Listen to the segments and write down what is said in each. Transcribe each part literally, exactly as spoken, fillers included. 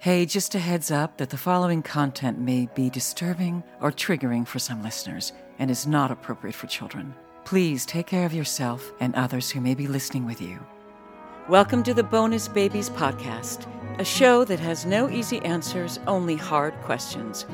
Hey, just a heads up that the following content may be disturbing or triggering for some listeners and is not appropriate for children. Please take care of yourself and others who may be listening with you. Welcome to the Bonus Babies Podcast, a show that has no easy answers, only hard questions.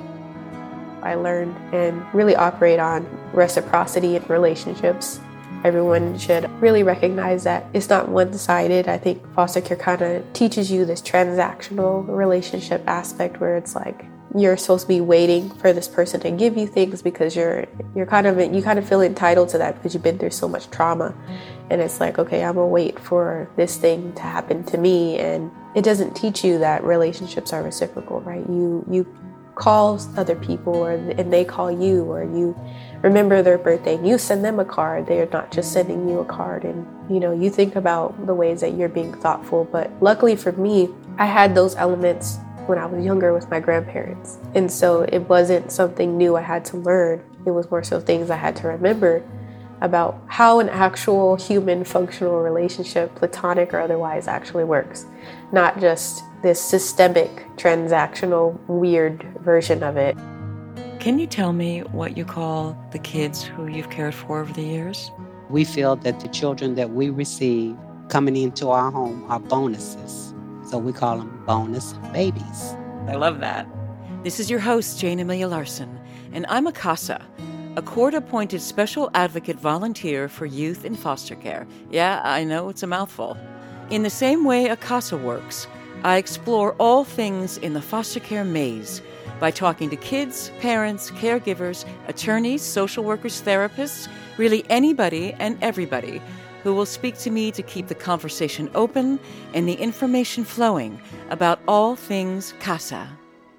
I learned and really operate on reciprocity in relationships. Everyone should really recognize that it's not one-sided. I think foster care kind of teaches you this transactional relationship aspect where it's like you're supposed to be waiting for this person to give you things because you're you're kind of you kind of feel entitled to that because you've been through so much trauma. And it's like, okay, I'm gonna wait for this thing to happen to me. And it doesn't teach you that relationships are reciprocal, right? You you call other people or and they call you, or you remember their birthday and you send them a card. They're not just sending you a card, and you know, you think about the ways that you're being thoughtful. But luckily for me, I had those elements when I was younger with my grandparents, and so it wasn't something new I had to learn. It was more so things I had to remember about how an actual human functional relationship, platonic or otherwise, actually works, not just this systemic, transactional, weird version of it. Can you tell me what you call the kids who you've cared for over the years? We feel that the children that we receive coming into our home are bonuses. So we call them bonus babies. I love that. This is your host, Jane Amelia Larson, and I'm a CASA, a court-appointed special advocate volunteer for youth in foster care. Yeah, I know it's a mouthful. In the same way a CASA works, I explore all things in the foster care maze by talking to kids, parents, caregivers, attorneys, social workers, therapists, really anybody and everybody who will speak to me to keep the conversation open and the information flowing about all things CASA.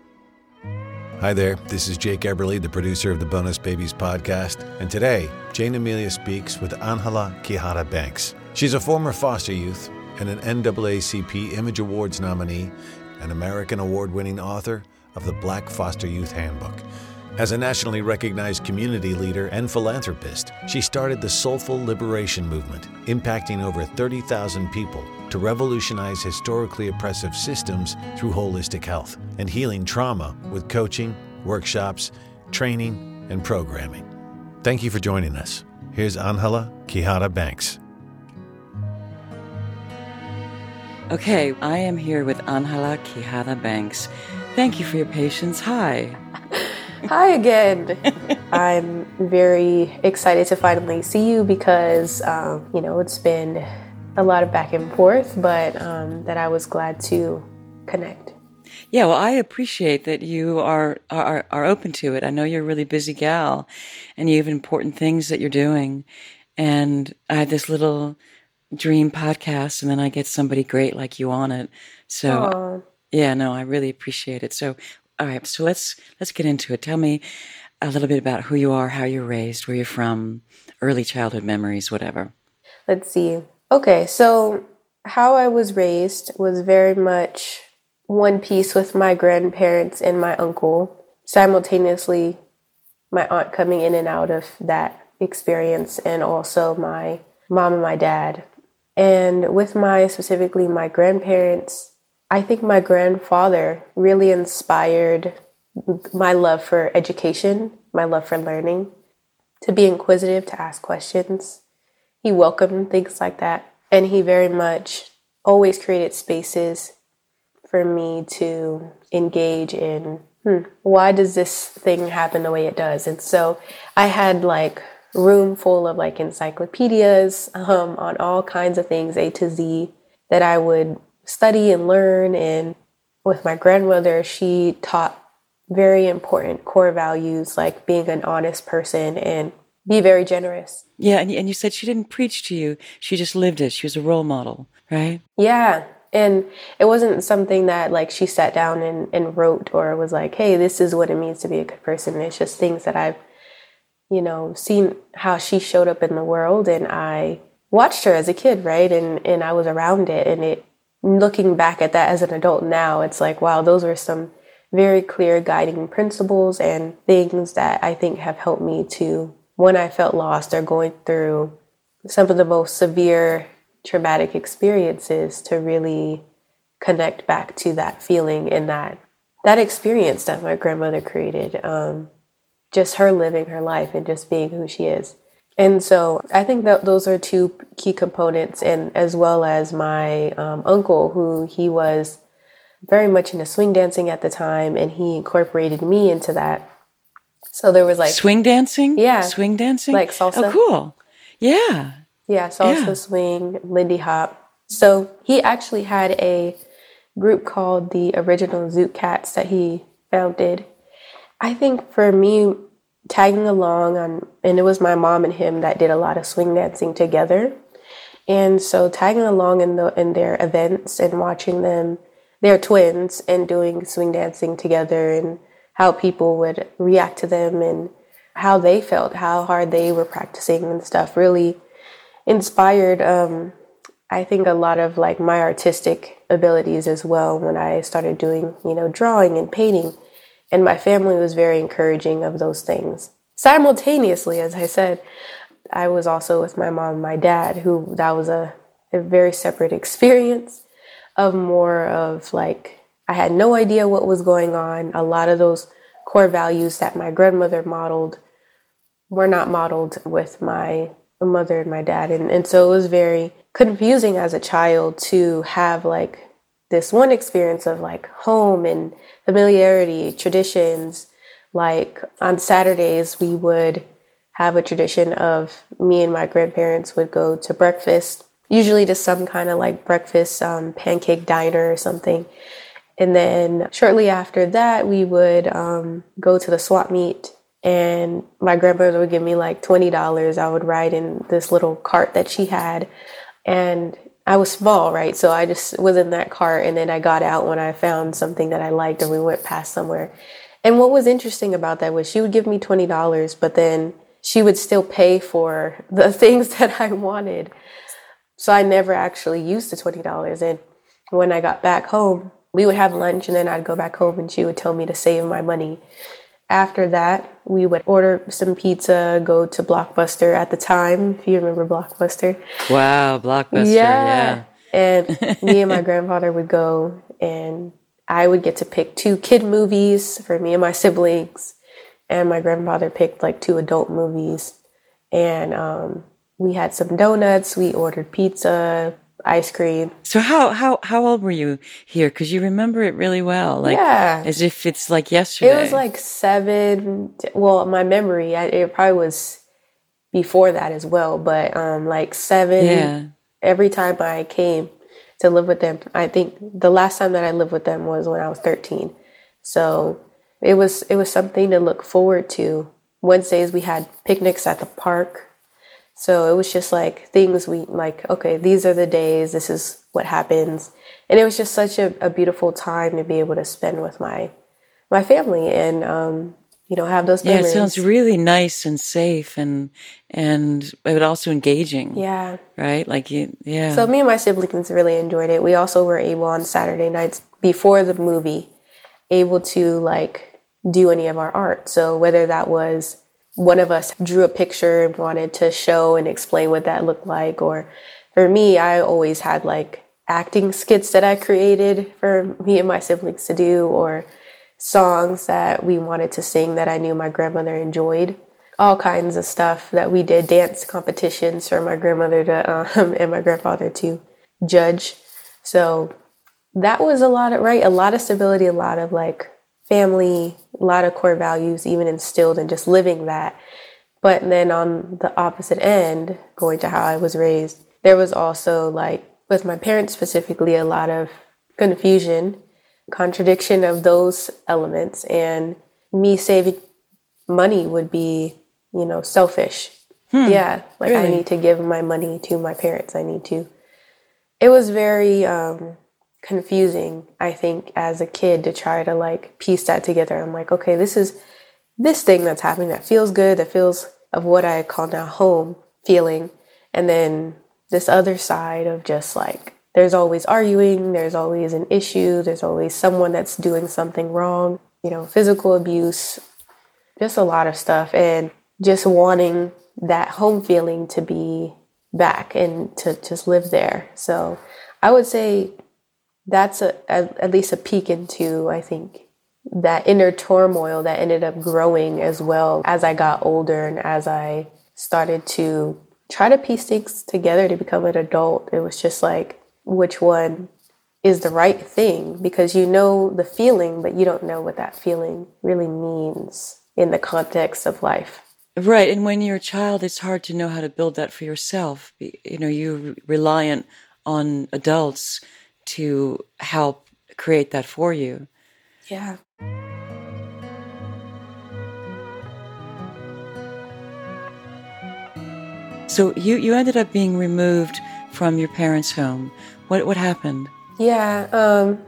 Hi there, this is Jake Eberly, the producer of the Bonus Babies podcast, and today, Jane Amelia speaks with Angela Quijada Banks. She's a former foster youth and an N double A C P Image Awards nominee, an American award-winning author of the Black Foster Youth Handbook. As a nationally recognized community leader and philanthropist, she started the Soulful Liberation Movement, impacting over thirty thousand people to revolutionize historically oppressive systems through holistic health and healing trauma with coaching, workshops, training, and programming. Thank you for joining us. Here's Angela Quijada Banks. Okay, I am here with Angela Quijada Banks. Thank you for your patience. Hi. Hi again. I'm very excited to finally see you because, um, you know, it's been a lot of back and forth, but um, that I was glad to connect. Yeah, well, I appreciate that you are, are are open to it. I know you're a really busy gal and you have important things that you're doing. And I have this little dream podcast, and then I get somebody great like you on it. So, Aww. yeah, no, I really appreciate it. So, all right, so let's let's get into it. Tell me a little bit about who you are, how you're raised, where you're from, early childhood memories, whatever. Let's see. Okay, so how I was raised was very much one piece with my grandparents and my uncle, simultaneously my aunt coming in and out of that experience, and also my mom and my dad. And with my, specifically my grandparents, I think my grandfather really inspired my love for education, my love for learning, to be inquisitive, to ask questions. He welcomed things like that. And he very much always created spaces for me to engage in, hmm, why does this thing happen the way it does? And so I had like room full of like encyclopedias um, on all kinds of things, A to Z, that I would study and learn. And with my grandmother, she taught very important core values like being an honest person and be very generous. Yeah, and, and you said she didn't preach to you. She just lived it. She was a role model, right? Yeah. And it wasn't something that like she sat down and, and wrote or was like, hey, this is what it means to be a good person. It's just things that I've, you know, seen how she showed up in the world. And I watched her as a kid, right? And, and I was around it. And it, looking back at that as an adult now, it's like, wow, those were some very clear guiding principles and things that I think have helped me to, when I felt lost or going through some of the most severe traumatic experiences, to really connect back to that feeling and that that experience that my grandmother created. Um, just her living her life and just being who she is. And so I think that those are two key components, and as well as my um, uncle, who he was very much into swing dancing at the time, and he incorporated me into that. So there was like swing dancing? Yeah. Swing dancing? Like salsa. Oh, cool. Yeah. Yeah, salsa, Yeah. swing, Lindy Hop. So he actually had a group called the Original Zoot Cats that he founded. I think for me, tagging along on, and it was my mom and him that did a lot of swing dancing together. And so tagging along in the in their events and watching them, they're twins, and doing swing dancing together, and how people would react to them and how they felt, how hard they were practicing and stuff, really inspired, um, I think, a lot of like my artistic abilities as well when I started doing, you know, drawing and painting. And my family was very encouraging of those things. Simultaneously, as I said, I was also with my mom and my dad, who that was a, a very separate experience of more of like, I had no idea what was going on. A lot of those core values that my grandmother modeled were not modeled with my mother and my dad. And, and so it was very confusing as a child to have like this one experience of like home and familiarity, traditions. Like on Saturdays, we would have a tradition of me and my grandparents would go to breakfast, usually to some kind of like breakfast um, pancake diner or something. And then shortly after that, we would um, go to the swap meet, and my grandmother would give me like twenty dollars. I would ride in this little cart that she had, and I was small, right? So I just was in that cart, and then I got out when I found something that I liked, or we went past somewhere. And what was interesting about that was she would give me twenty dollars, but then she would still pay for the things that I wanted. So I never actually used the twenty dollars. And when I got back home, we would have lunch, and then I'd go back home and she would tell me to save my money. After that, we would order some pizza, go to Blockbuster at the time, if you remember Blockbuster. Wow, Blockbuster, Yeah. yeah. And me and my grandfather would go, and I would get to pick two kid movies for me and my siblings. And my grandfather picked like two adult movies. And um, we had some donuts, we ordered pizza, ice cream. So how how how old were you here? Because you remember it really well, like Yeah. as if it's like yesterday. It was like seven. Well, my memory, I, it probably was before that as well, but um, like seven. Yeah. Every time I came to live with them, I think the last time that I lived with them was when I was thirteen. So it was it was something to look forward to. Wednesdays we had picnics at the park. So it was just like things we like, okay, these are the days, this is what happens. And it was just such a, a beautiful time to be able to spend with my my family and, um, you know, have those Yeah, memories. it sounds really nice and safe and and but also engaging. Yeah. Right? Like you, yeah. So me and my siblings really enjoyed it. We also were able on Saturday nights before the movie, able to like do any of our art. So whether that was one of us drew a picture and wanted to show and explain what that looked like. Or for me, I always had like acting skits that I created for me and my siblings to do, or songs that we wanted to sing that I knew my grandmother enjoyed. All kinds of stuff that we did, dance competitions for my grandmother to um, and my grandfather to judge. So that was a lot of, right? A lot of stability, a lot of like family, a lot of core values even instilled and just living that. But then on the opposite end, going to how I was raised, there was also like, with my parents specifically, a lot of confusion, contradiction of those elements. And me saving money would be, you know, selfish. Hmm, yeah, like really? I need to give my money to my parents. I need to. It was very um, confusing, I think, as a kid to try to like piece that together. I'm like, okay, this is this thing that's happening that feels good, that feels of what I call now home feeling. And then this other side of just like, there's always arguing, there's always an issue, there's always someone that's doing something wrong, you know, physical abuse, just a lot of stuff. And just wanting that home feeling to be back and to just live there. So I would say that's a, a, at least a peek into, I think, that inner turmoil that ended up growing as well as I got older and as I started to try to piece things together to become an adult. It was just like, which one is the right thing? Because you know the feeling, but you don't know what that feeling really means in the context of life. Right. And when you're a child, it's hard to know how to build that for yourself. You know, you're reliant on adults to help create that for you. Yeah. So you, you ended up being removed from your parents' home. What what happened? Yeah. Um,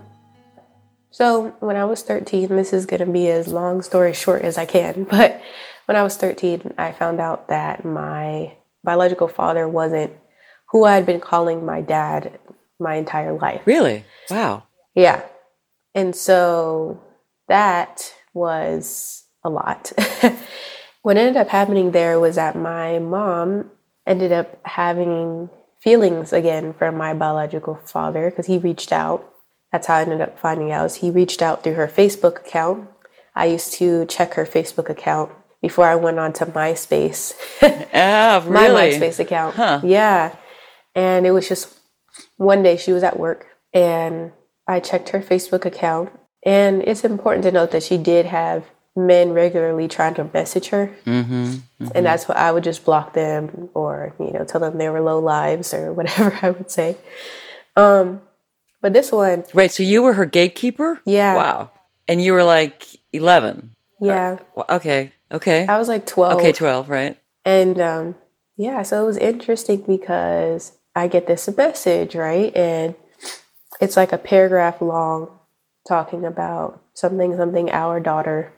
so when I was thirteen, this is going to be as long story short as I can, but when I was thirteen, I found out that my biological father wasn't who I had been calling my dad my entire life. Really? Wow. Yeah. And so that was a lot. What ended up happening there was that my mom ended up having feelings again for my biological father because he reached out. That's how I ended up finding out. He reached out through her Facebook account. I used to check her Facebook account before I went on to MySpace. Ah, really? My MySpace account. Huh. Yeah. And it was just one day she was at work and I checked her Facebook account. And it's important to note that she did have men regularly trying to message her. Mm-hmm, mm-hmm. And that's what I would just block them or, you know, tell them they were low lives or whatever I would say. Um, but this one. Right. So you were her gatekeeper? Yeah. Wow. And you were like eleven? Yeah. Uh, okay. Okay. I was like twelve. Okay, twelve, right. And um, yeah, so it was interesting because I get this message, right? And it's like a paragraph long talking about something, something, our daughter,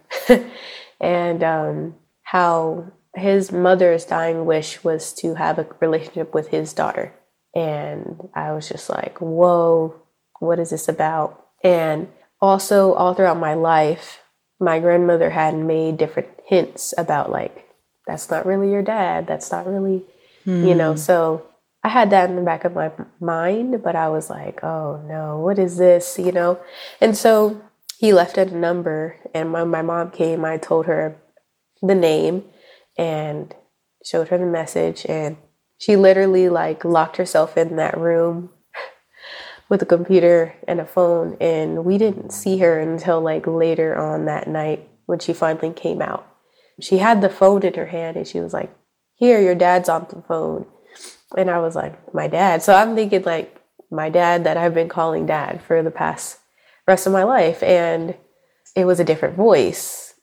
and um, how his mother's dying wish was to have a relationship with his daughter. And I was just like, whoa, what is this about? And also all throughout my life, my grandmother had made different hints about like, that's not really your dad. That's not really, hmm. you know, so I had that in the back of my mind, but I was like, oh no, what is this, you know? And so he left a number and when my mom came, I told her the name and showed her the message. And she literally like locked herself in that room with a computer and a phone. And we didn't see her until like later on that night when she finally came out. She had the phone in her hand and she was like, here, your dad's on the phone. And I was like, my dad. So I'm thinking like my dad that I've been calling dad for the past rest of my life. And it was a different voice.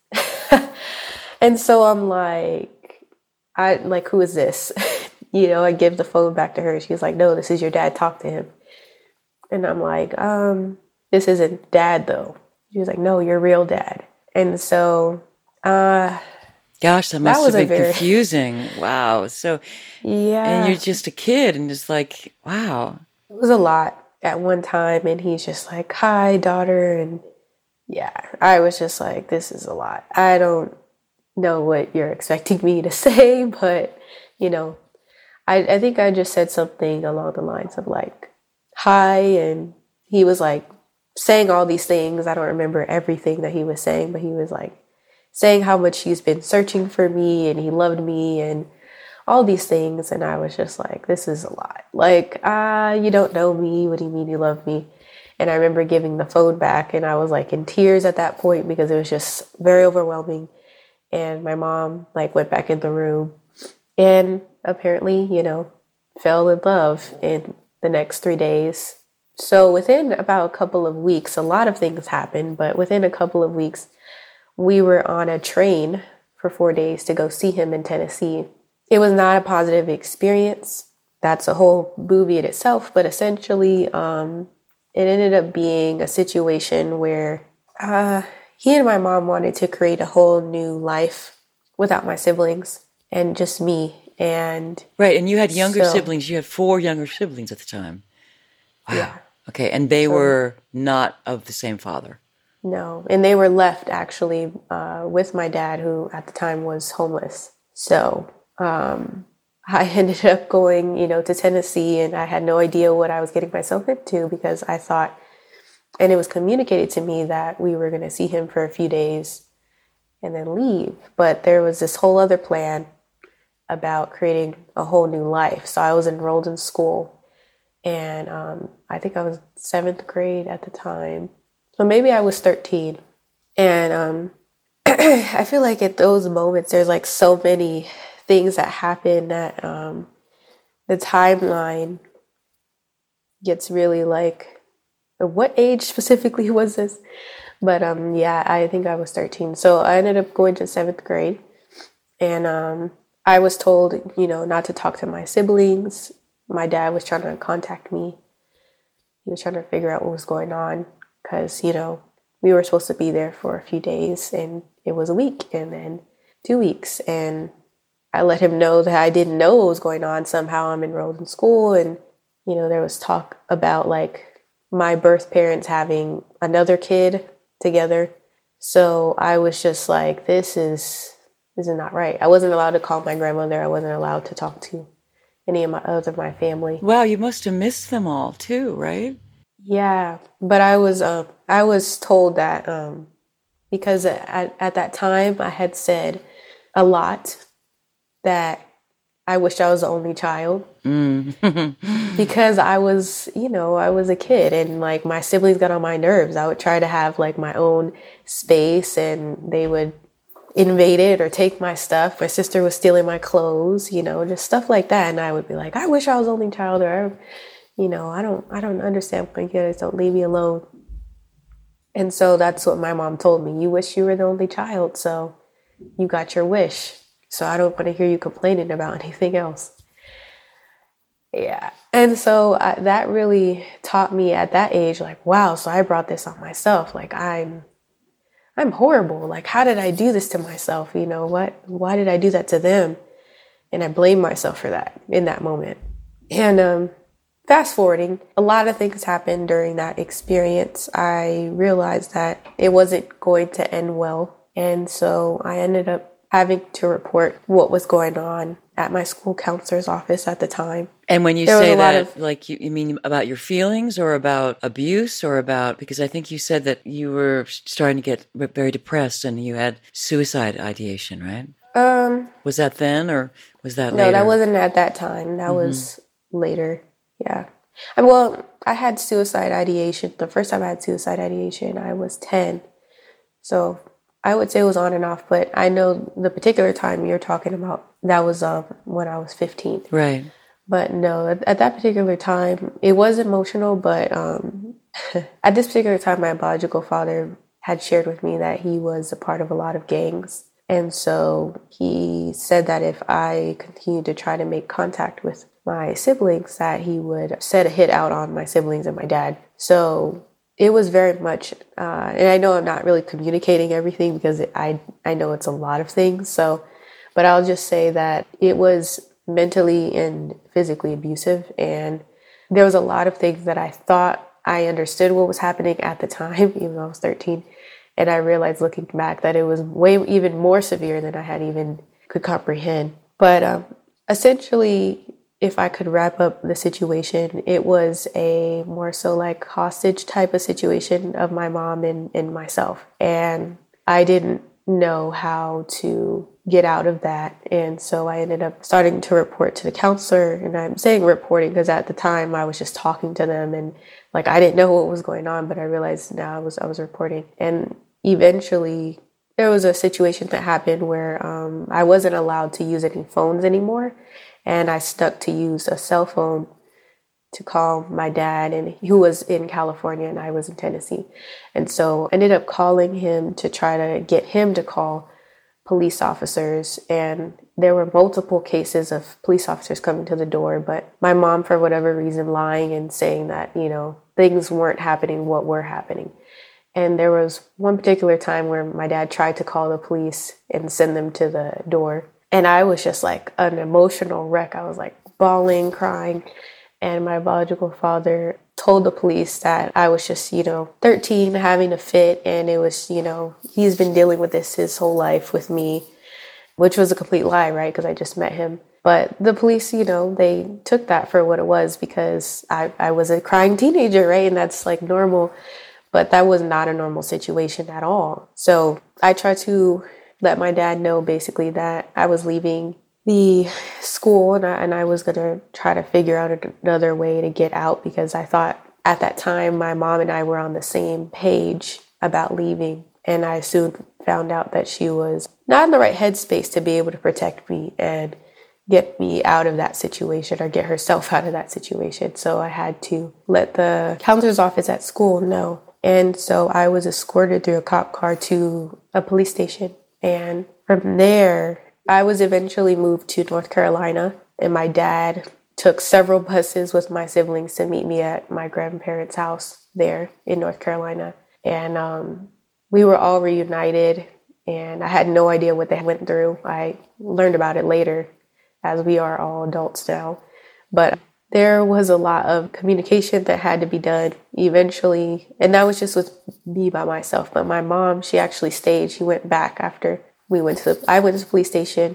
And so I'm like, I like, who is this? You know, I give the phone back to her. She's like, no, this is your dad. Talk to him. And I'm like, um, this isn't dad though. She was like, no, you're real dad. And so, uh, gosh, that must that was have been very confusing. Wow. So, yeah. And you're just a kid and just like, wow. It was a lot at one time. And he's just like, hi, daughter. And yeah, I was just like, this is a lot. I don't know what you're expecting me to say, but, you know, I, I think I just said something along the lines of like, hi. And he was like saying all these things. I don't remember everything that he was saying, but he was like saying how much he's been searching for me and he loved me and all these things. And I was just like, this is a lot. Like, ah, uh, you don't know me. What do you mean you love me? And I remember giving the phone back and I was like in tears at that point because it was just very overwhelming. And my mom like went back in the room and apparently, you know, fell in love in the next three days. So within about a couple of weeks, a lot of things happened, but within a couple of weeks, we were on a train for four days to go see him in Tennessee. It was not a positive experience. That's a whole movie in itself, but essentially, um, it ended up being a situation where uh, he and my mom wanted to create a whole new life without my siblings and just me. And right, and you had younger so, siblings. You had four younger siblings at the time. Wow. Yeah. Okay, and they so, were not of the same father. No, and they were left actually uh, with my dad, who at the time was homeless. So um, I ended up going, you know, to Tennessee, and I had no idea what I was getting myself into because I thought And it was communicated to me that we were going to see him for a few days and then leave. But there was this whole other plan about creating a whole new life. So I was enrolled in school, and um, I think I was seventh grade at the time. So maybe I was thirteen. And um, I feel like at those moments, there's like so many things that happen that um, the timeline gets really like, what age specifically was this? But um, yeah, I think I was thirteen. So I ended up going to seventh grade, and um, I was told, you know, not to talk to my siblings. My dad was trying to contact me. He was trying to figure out what was going on because, you know, we were supposed to be there for a few days, and it was a week and then two weeks. And I let him know that I didn't know what was going on. Somehow I'm enrolled in school, and, you know, there was talk about like my birth parents having another kid together. So I was just like, this is this is not right. I wasn't allowed to call my grandmother. I wasn't allowed to talk to any of my other my family. Wow, you must have missed them all too, right? Yeah, but I was um I was told that um because at at that time I had said a lot that I wished I was the only child. Mm. Because I was, you know, I was a kid, and like my siblings got on my nerves. I would try to have like my own space, and they would invade it or take my stuff. My sister was stealing my clothes, you know, just stuff like that. And I would be like, I wish I was the only child, or, you know, I don't, I don't understand why you guys don't leave me alone. And so that's what my mom told me. You wish you were the only child, so you got your wish. So I don't want to hear you complaining about anything else. Yeah. And so I, that really taught me at that age, like, wow, so I brought this on myself. Like, I'm, I'm horrible. Like, how did I do this to myself? You know, what, why did I do that to them? And I blame myself for that in that moment. And um, fast forwarding, a lot of things happened during that experience. I realized that it wasn't going to end well. And so I ended up having to report what was going on at my school counselor's office at the time. And when you there say that, of, like, you, you mean about your feelings or about abuse or about, because I think you said that you were starting to get very depressed and you had suicide ideation, right? Um, was that then or was that no, later? No, that wasn't at that time. That mm-hmm. was later. Yeah. I, well, I had suicide ideation. The first time I had suicide ideation, I was ten. So I would say it was on and off, but I know the particular time you're talking about, that was uh, when I was fifteen. Right. But no, at, at that particular time, it was emotional, but um, at this particular time, my biological father had shared with me that he was a part of a lot of gangs. And so he said that if I continued to try to make contact with my siblings, that he would set a hit out on my siblings and my dad. So it was very much, uh, and I know I'm not really communicating everything because it, I, I know it's a lot of things. So, but I'll just say that it was mentally and physically abusive. And there was a lot of things that I thought I understood what was happening at the time, even though I was thirteen. And I realized looking back that it was way even more severe than I had even could comprehend. But um, essentially, if I could wrap up the situation, it was a more so like hostage type of situation of my mom and, and myself. And I didn't know how to get out of that. And so I ended up starting to report to the counselor. And I'm saying reporting because at the time I was just talking to them and like I didn't know what was going on, but I realized now I was I was reporting. And eventually there was a situation that happened where um, I wasn't allowed to use any phones anymore. And I stuck to use a cell phone to call my dad, and who was in California and I was in Tennessee. And so I ended up calling him to try to get him to call police officers. And there were multiple cases of police officers coming to the door, but my mom, for whatever reason, lying and saying that, you know, things weren't happening, what were happening. And there was one particular time where my dad tried to call the police and send them to the door. And I was just like an emotional wreck. I was like bawling, crying. And my biological father told the police that I was just, you know, thirteen, having a fit. And it was, you know, he's been dealing with this his whole life with me, which was a complete lie, right? Because I just met him. But the police, you know, they took that for what it was because I, I was a crying teenager, right? And that's like normal. But that was not a normal situation at all. So I tried to let my dad know basically that I was leaving the school and I, and I was going to try to figure out another way to get out, because I thought at that time my mom and I were on the same page about leaving. And I soon found out that she was not in the right headspace to be able to protect me and get me out of that situation, or get herself out of that situation. So I had to let the counselor's office at school know. And so I was escorted through a cop car to a police station. And from there, I was eventually moved to North Carolina, and my dad took several buses with my siblings to meet me at my grandparents' house there in North Carolina. And um, we were all reunited, and I had no idea what they went through. I learned about it later, as we are all adults now. But there was a lot of communication that had to be done eventually. And that was just with me by myself. But my mom, she actually stayed. She went back after we went to the, I went to the police station.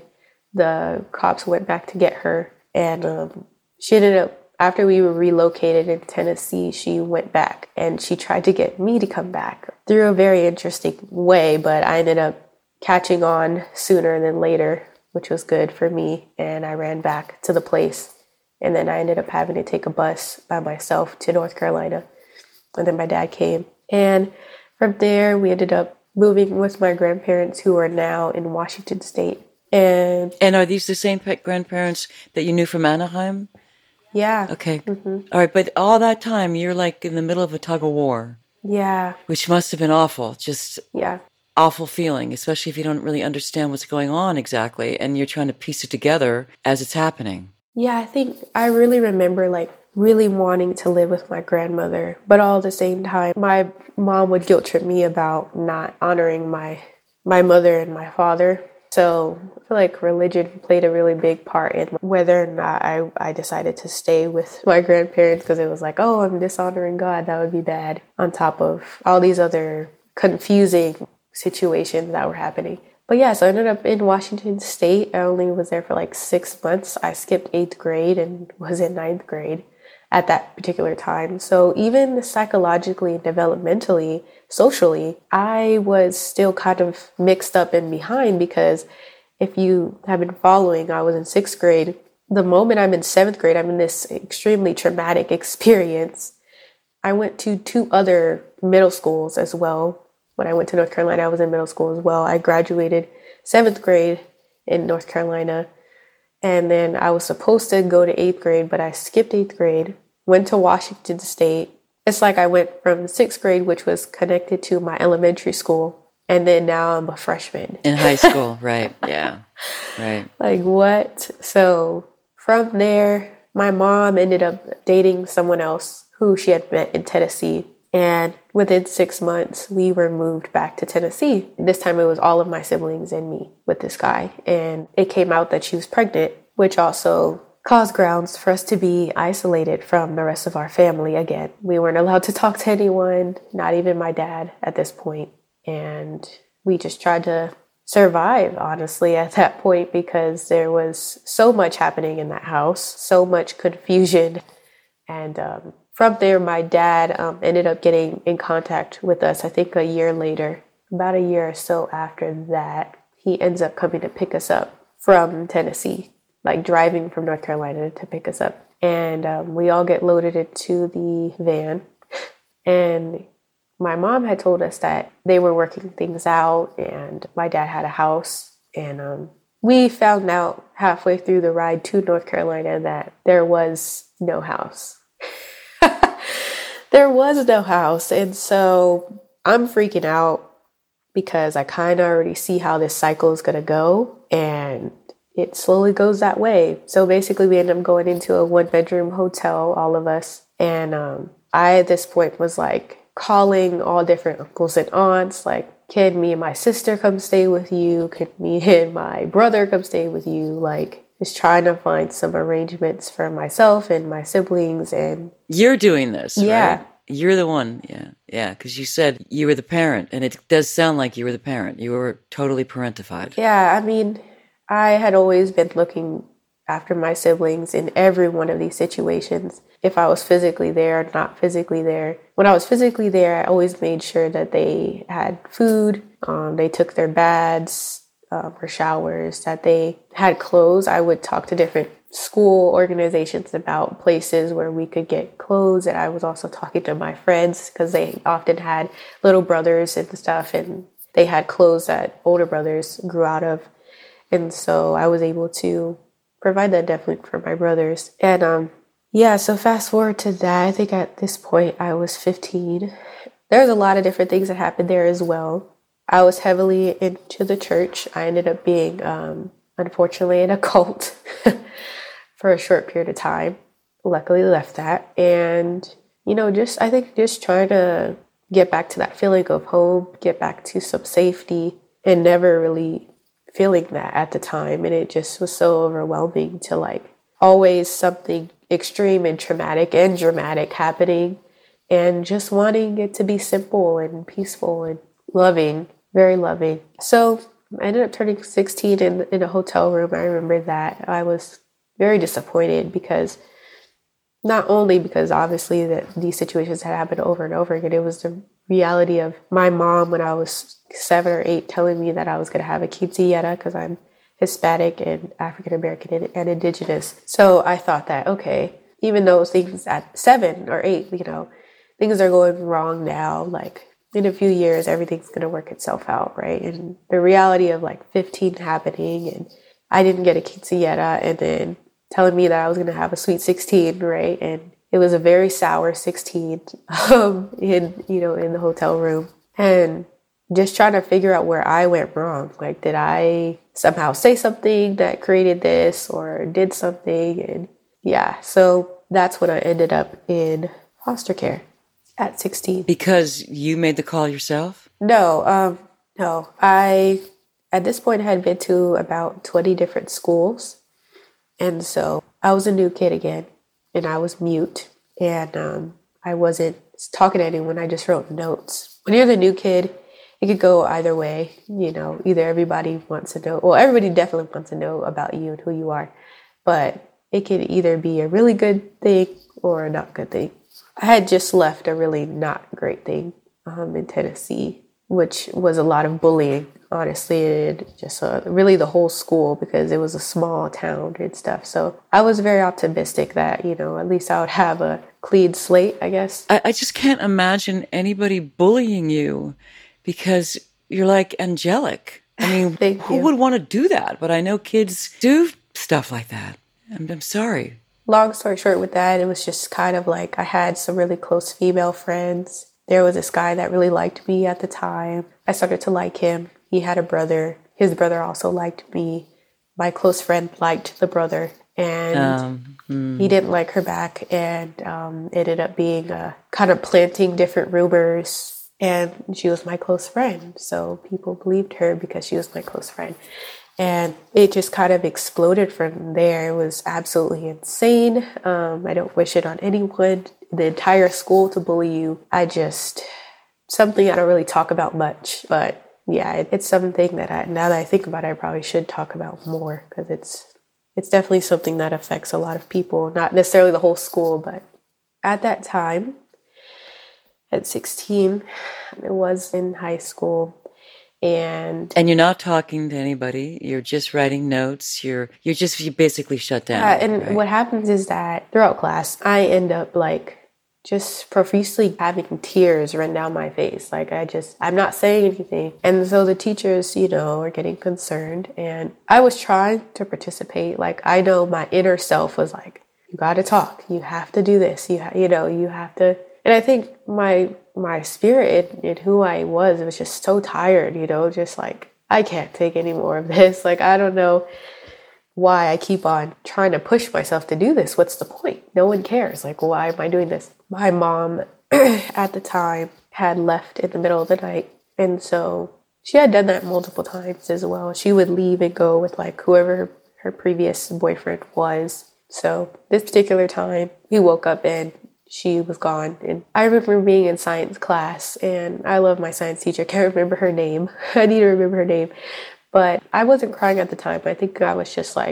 The cops went back to get her. And um, she ended up, after we were relocated in Tennessee, she went back and she tried to get me to come back through a very interesting way. But I ended up catching on sooner than later, which was good for me. And I ran back to the place. And then I ended up having to take a bus by myself to North Carolina. And then my dad came. And from there, we ended up moving with my grandparents, who are now in Washington State. And And are these the same pet grandparents that you knew from Anaheim? yeah. Okay. Mm-hmm. All right. But all that time, you're like in the middle of a tug of war. Yeah. Which must have been awful. Just Yeah. awful feeling, especially if you don't really understand what's going on exactly, and you're trying to piece it together as it's happening. Yeah, I think I really remember like really wanting to live with my grandmother, but all at the same time, my mom would guilt trip me about not honoring my my mother and my father. So I feel like religion played a really big part in whether or not I, I decided to stay with my grandparents, because it was like, oh, I'm dishonoring God. That would be bad, on top of all these other confusing situations that were happening. But yeah, so I ended up in Washington State. I only was there for like six months. I skipped eighth grade and was in ninth grade at that particular time. So even psychologically and developmentally, socially, I was still kind of mixed up and behind, because if you have been following, I was in sixth grade. The moment I'm in seventh grade, I'm in this extremely traumatic experience. I went to two other middle schools as well. When I went to North Carolina, I was in middle school as well. I graduated seventh grade in North Carolina. And then I was supposed to go to eighth grade, but I skipped eighth grade, went to Washington State. It's like I went from sixth grade, which was connected to my elementary school, and then now I'm a freshman. In high school, right. Yeah, right. Like, what? So from there, my mom ended up dating someone else who she had met in Tennessee. And within six months, we were moved back to Tennessee. This time it was all of my siblings and me with this guy. And it came out that she was pregnant, which also caused grounds for us to be isolated from the rest of our family again. We weren't allowed to talk to anyone, not even my dad at this point. And we just tried to survive, honestly, at that point, because there was so much happening in that house, so much confusion. And um, from there, my dad um, ended up getting in contact with us, I think a year later, about a year or so after that. He ends up coming to pick us up from Tennessee, like driving from North Carolina to pick us up. And um, we all get loaded into the van. And my mom had told us that they were working things out, and my dad had a house. And um, we found out halfway through the ride to North Carolina that there was no house. There was no house. And so I'm freaking out, because I kind of already see how this cycle is going to go. And it slowly goes that way. So basically we end up going into a one bedroom hotel, all of us. And um, I, at this point, was like calling all different uncles and aunts, like, can me and my sister come stay with you? Could me and my brother come stay with you? Like, just trying to find some arrangements for myself and my siblings. And you're doing this, yeah. Right? You're the one. Yeah. Yeah. Because you said you were the parent, and it does sound like you were the parent. You were totally parentified. Yeah. I mean, I had always been looking after my siblings in every one of these situations. If I was physically there or not physically there. When I was physically there, I always made sure that they had food, um, they took their baths um, or showers, that they had clothes. I would talk to different school organizations about places where we could get clothes. And I was also talking to my friends because they often had little brothers and stuff, and they had clothes that older brothers grew out of. And so I was able to provide that definitely for my brothers. And um, yeah, so fast forward to that, I think at this point I was fifteen. There's a lot of different things that happened there as well. I was heavily into the church. I ended up being, um, unfortunately, in a cult for a short period of time. Luckily left that. And, you know, just, I think just trying to get back to that feeling of home, get back to some safety, and never really feeling that at the time. And it just was so overwhelming to like always something extreme and traumatic and dramatic happening, and just wanting it to be simple and peaceful and loving, very loving. So I ended up turning sixteen in, in a hotel room. I remember that. I was very disappointed because not only because obviously that these situations had happened over and over again, it was the reality of my mom when I was seven or eight telling me that I was going to have a quinceañera because I'm Hispanic and African American and, and indigenous. So I thought that, okay, even though things at seven or eight, you know, things are going wrong now, like in a few years, everything's going to work itself out, right? And the reality of like fifteen happening, and I didn't get a quinceañera, and then telling me that I was going to have a sweet sixteen, right? And it was a very sour sixteen um, in, you know, in the hotel room. And just trying to figure out where I went wrong. Like, did I somehow say something that created this or did something? And yeah, so that's when I ended up in foster care at sixteen. Because you made the call yourself? No, um, no. I, at this point, had been to about twenty different schools. And so I was a new kid again, and I was mute, and um, I wasn't talking to anyone. I just wrote notes. When you're the new kid, it could go either way. You know, either everybody wants to know, well, everybody definitely wants to know about you and who you are, but it could either be a really good thing or a not good thing. I had just left a really not great thing um, in Tennessee, which was a lot of bullying, honestly, and just uh, really the whole school, because it was a small town and stuff. So I was very optimistic that, you know, at least I would have a clean slate, I guess. I, I just can't imagine anybody bullying you because you're like angelic. I mean, who you. would want to do that? But I know kids do stuff like that. I'm, I'm sorry. Long story short with that, it was just kind of like I had some really close female friends. There was this guy that really liked me at the time. I started to like him. He had a brother. His brother also liked me. My close friend liked the brother, and um, hmm. he didn't like her back, and um, ended up being uh, kind of planting different rumors. And she was my close friend, so people believed her because she was my close friend. And it just kind of exploded from there. It was absolutely insane. Um, I don't wish it on anyone. The entire school to bully you. I just, something I don't really talk about much. But yeah, it, it's something that I, now that I think about it, I probably should talk about more, because it's, it's definitely something that affects a lot of people. Not necessarily the whole school, but at that time, at sixteen, I was in high school. And and you're not talking to anybody. You're just writing notes. You're you're just you basically shut down. Yeah, and right? what happens is that throughout class, I end up like just profusely having tears run down my face. Like I just, I'm not saying anything. And so the teachers, you know, are getting concerned. And I was trying to participate. Like I know my inner self was like, you got to talk. You have to do this. You ha- you know, you have to. And I think my my spirit and, and who I was, it was just so tired, you know, just like, I can't take any more of this. Like, I don't know why I keep on trying to push myself to do this. What's the point? No one cares. Like, why am I doing this? My mom at the time had left in the middle of the night. And so she had done that multiple times as well. She would leave and go with like whoever her, her previous boyfriend was. So this particular time, we woke up and she was gone. And I remember being in science class, and I love my science teacher. I can't remember her name. I need to remember her name. But I wasn't crying at the time. I think I was just like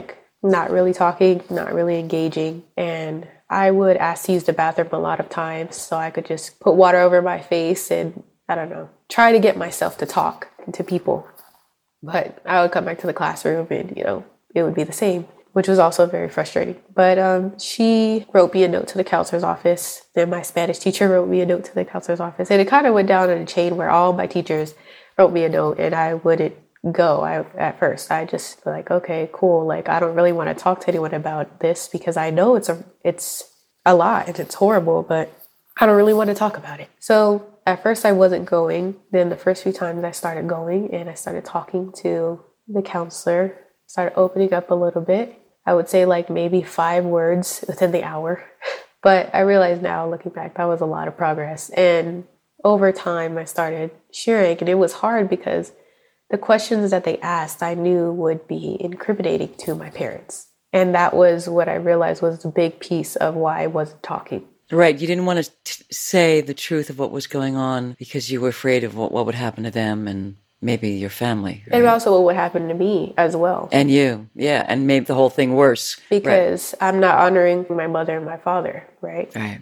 not really talking, not really engaging. And I would ask to use the bathroom a lot of times so I could just put water over my face and, I don't know, try to get myself to talk to people. But I would come back to the classroom and, you know, it would be the same, which was also very frustrating. But um, she wrote me a note to the counselor's office. Then my Spanish teacher wrote me a note to the counselor's office. And it kind of went down in a chain where all my teachers wrote me a note and I wouldn't go. I at first I just like, okay, cool, like I don't really want to talk to anyone about this because I know it's a it's a lot and it's horrible, but I don't really want to talk about it. So at first I wasn't going. Then the first few times I started going and I started talking to the counselor, started opening up a little bit. I would say like maybe five words within the hour. But I realize now, looking back, that was a lot of progress. And over time I started sharing, and it was hard because the questions that they asked, I knew would be incriminating to my parents. And that was what I realized was the big piece of why I wasn't talking. Right. You didn't want to t- say the truth of what was going on because you were afraid of what, what would happen to them and maybe your family. Right? And also what would happen to me as well. And you. Yeah. And made the whole thing worse. Because right. I'm not honoring my mother and my father. Right. Right.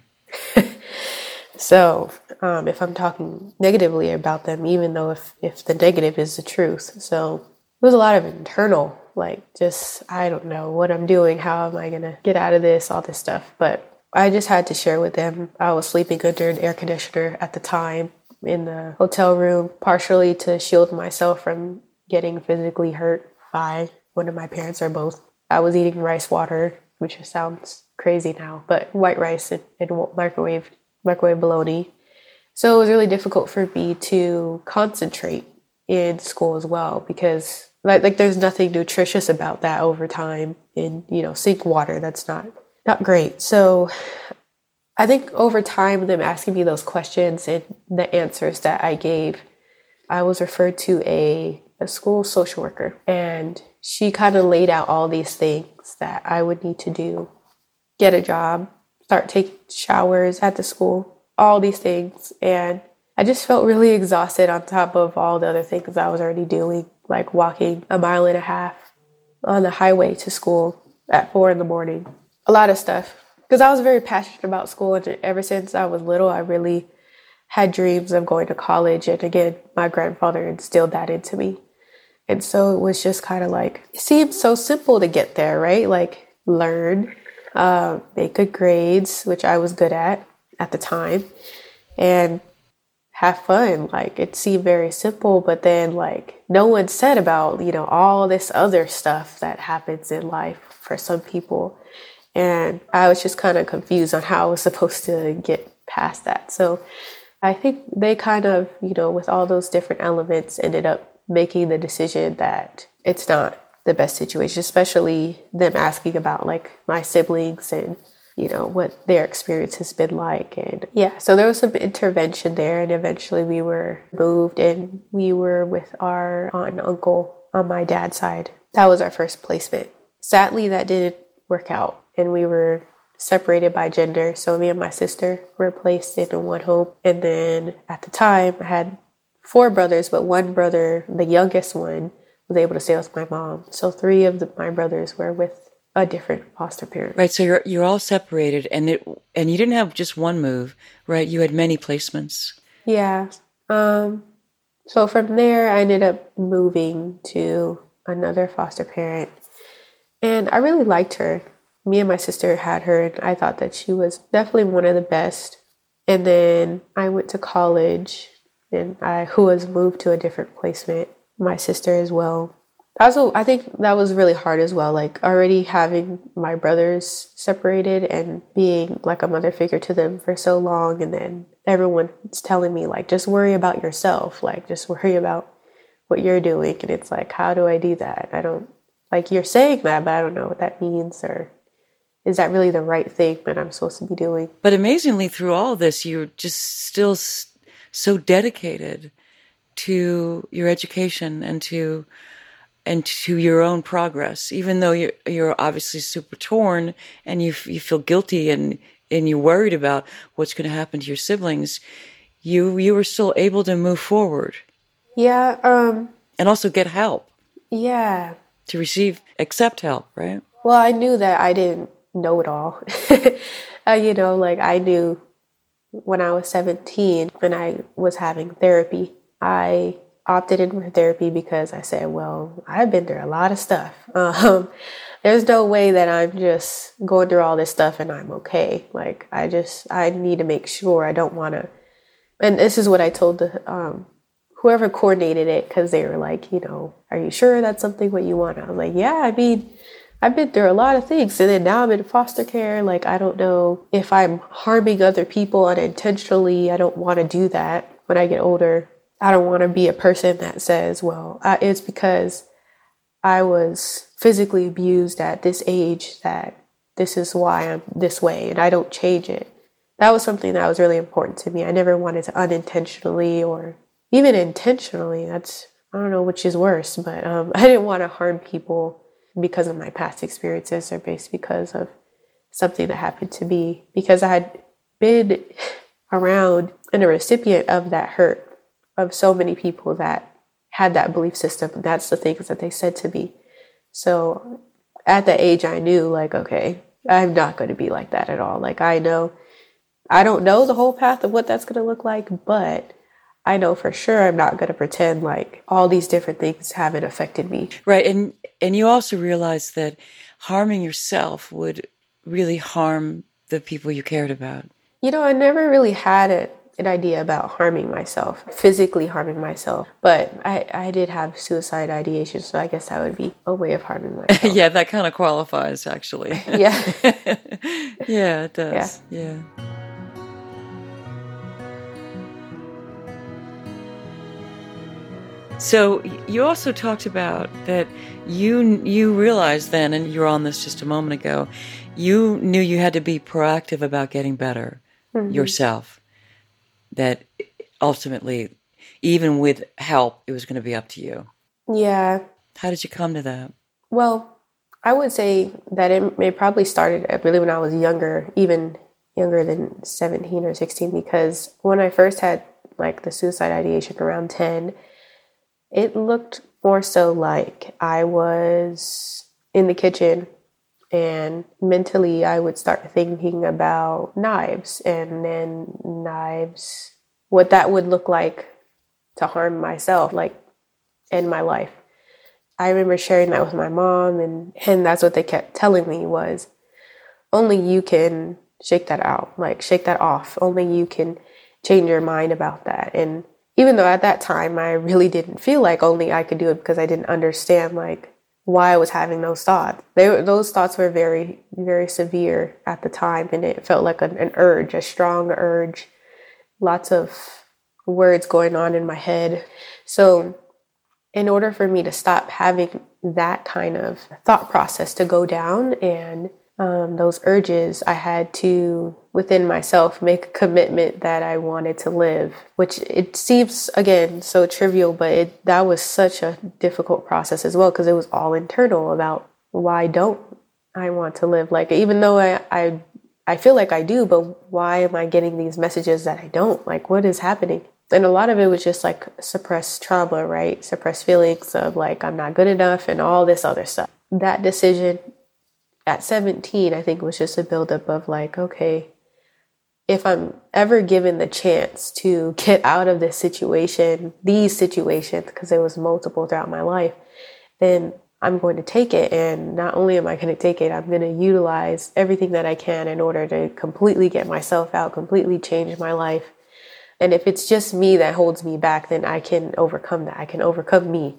So um, if I'm talking negatively about them, even though if, if the negative is the truth. So it was a lot of internal, like just, I don't know what I'm doing. How am I going to get out of this, all this stuff. But I just had to share with them. I was sleeping under an air conditioner at the time in the hotel room, partially to shield myself from getting physically hurt by one of my parents or both. I was eating rice water, which sounds crazy now, but white rice and, and microwave microwave bologna. So it was really difficult for me to concentrate in school as well because like, like there's nothing nutritious about that over time in, you know, sink water. That's not, not great. So I think over time, them asking me those questions and the answers that I gave, I was referred to a, a school social worker, and she kind of laid out all these things that I would need to do: get a job, start taking showers at the school, all these things. And I just felt really exhausted on top of all the other things I was already doing, like walking a mile and a half on the highway to school at four in the morning. A lot of stuff. Because I was very passionate about school, and ever since I was little, I really had dreams of going to college. And again, my grandfather instilled that into me. And so it was just kind of like, it seemed so simple to get there, right? Like learn, uh, make good grades, which I was good at at the time, and have fun. Like it seemed very simple, but then like no one said about, you know, all this other stuff that happens in life for some people. And I was just kind of confused on how I was supposed to get past that. So I think they kind of, you know, with all those different elements, ended up making the decision that it's not the best situation, especially them asking about like my siblings and, you know, what their experience has been like. And yeah, so there was some intervention there, and eventually we were moved, and we were with our aunt and uncle on my dad's side. That was our first placement. Sadly, that didn't work out, and we were separated by gender. So me and my sister were placed in one home. And then at the time I had four brothers, but one brother, the youngest one, was able to stay with my mom. So three of the, my brothers were with a different foster parent. Right. So you're you're all separated, and it and you didn't have just one move, right? You had many placements. Yeah. Um. So from there, I ended up moving to another foster parent, and I really liked her. Me and my sister had her, and I thought that she was definitely one of the best. And then I went to college, and I who was moved to a different placement. My sister as well. Also, I think that was really hard as well. Like already having my brothers separated and being like a mother figure to them for so long, and then everyone's telling me like, just worry about yourself. Like just worry about what you're doing. And it's like, how do I do that? I don't like you're saying that, but I don't know what that means, or is that really the right thing that I'm supposed to be doing? But amazingly, through all this, you're just still so dedicated to your education and to and to your own progress, even though you're, you're obviously super torn and you you feel guilty and, and you're worried about what's going to happen to your siblings. You you were still able to move forward. Yeah. Um, and also get help. Yeah. To receive, accept help, right? Well, I knew that I didn't know it all. uh, you know, like I knew when I was seventeen and I was having therapy, I opted in for therapy because I said, well, I've been through a lot of stuff. Um, there's no way that I'm just going through all this stuff and I'm okay. Like, I just, I need to make sure I don't want to. And this is what I told the, um, whoever coordinated it, because they were like, you know, are you sure that's something what you want? I was like, yeah, I mean, I've been through a lot of things. And then now I'm in foster care. Like, I don't know if I'm harming other people unintentionally. I don't want to do that when I get older. I don't want to be a person that says, well, uh, it's because I was physically abused at this age that this is why I'm this way and I don't change it. That was something that was really important to me. I never wanted to unintentionally or even intentionally. That's, I don't know which is worse, but um, I didn't want to harm people because of my past experiences or based because of something that happened to me, because I had been around and a recipient of that hurt of so many people that had that belief system. That's the things that they said to me. So at that age, I knew like, okay, I'm not going to be like that at all. Like, I know, I don't know the whole path of what that's going to look like, but I know for sure I'm not going to pretend like all these different things haven't affected me. Right. And, and you also realize that harming yourself would really harm the people you cared about. You know, I never really had it. an idea about harming myself, physically harming myself. But I, I did have suicide ideation, so I guess that would be a way of harming myself. Yeah, that kind of qualifies, actually. Yeah. Yeah, it does. Yeah. yeah. So you also talked about that you you realized then, and you were on this just a moment ago, you knew you had to be proactive about getting better mm-hmm. yourself. That ultimately, even with help, it was going to be up to you. Yeah. How did you come to that? Well, I would say that it, it probably started really when I was younger, even younger than seventeen or sixteen, because when I first had like the suicide ideation around ten, it looked more so like I was in the kitchen and mentally I would start thinking about knives and then knives, what that would look like to harm myself, like end my life. I remember sharing that with my mom, and, and that's what they kept telling me was, only you can shake that out, like shake that off. Only you can change your mind about that. And even though at that time I really didn't feel like only I could do it because I didn't understand like why I was having those thoughts. They were, those thoughts were very, very severe at the time, and it felt like an, an urge, a strong urge, lots of words going on in my head. So in order for me to stop having that kind of thought process to go down and um, those urges, I had to, within myself, make a commitment that I wanted to live, which it seems, again, so trivial, but it, that was such a difficult process as well, because it was all internal about why don't I want to live? Like, even though I, I, I feel like I do, but why am I getting these messages that I don't? Like, what is happening? And a lot of it was just like suppressed trauma, right? Suppressed feelings of like, I'm not good enough and all this other stuff. That decision at seventeen, I think, was just a buildup of like, okay, if I'm ever given the chance to get out of this situation, these situations, because there was multiple throughout my life, then I'm going to take it. And not only am I going to take it, I'm going to utilize everything that I can in order to completely get myself out, completely change my life. And if it's just me that holds me back, then I can overcome that. I can overcome me.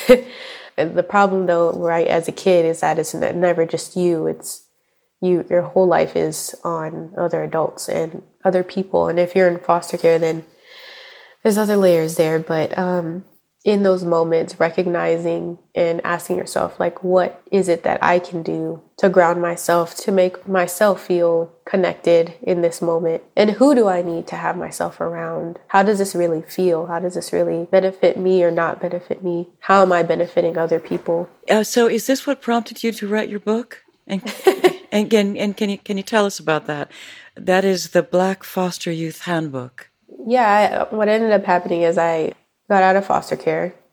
And the problem, though, right, as a kid, is that it's never just you. It's you. Your whole life is on other adults and other people. And if you're in foster care, then there's other layers there. But um, in those moments, recognizing and asking yourself, like, what is it that I can do to ground myself, to make myself feel connected in this moment? And who do I need to have myself around? How does this really feel? How does this really benefit me or not benefit me? How am I benefiting other people? Uh, so is this what prompted you to write your book? And, and, and, and can you can you tell us about that? That is the Black Foster Youth Handbook. Yeah, I, what ended up happening is I got out of foster care.